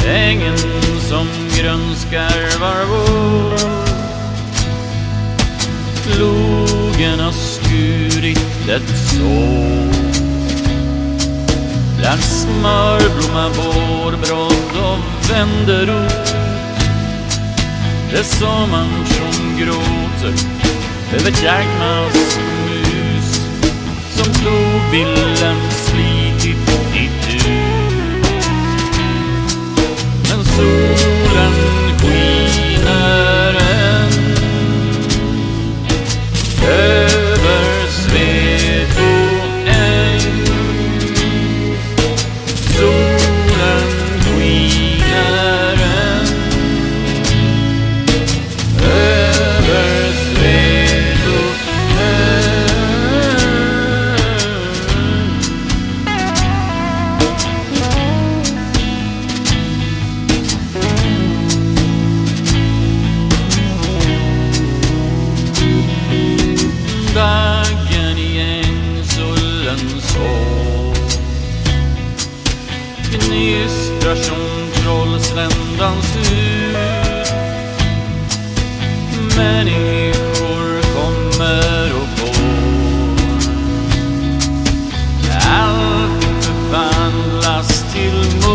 ängen som grönskar var vår. Plogen har skurit ett sår bland smörblomma vårbrott och vänder ut. Det är sommaren som gråter över Dagmars mus, som plogbillen slitit itu. Men solen skiner än över Svedoäng. Solen skiner än över Svedoäng. Dagen i Ängsullens år gnistrar som Trollsländans hus. Människor kommer och går, allting förvandlas till mörker.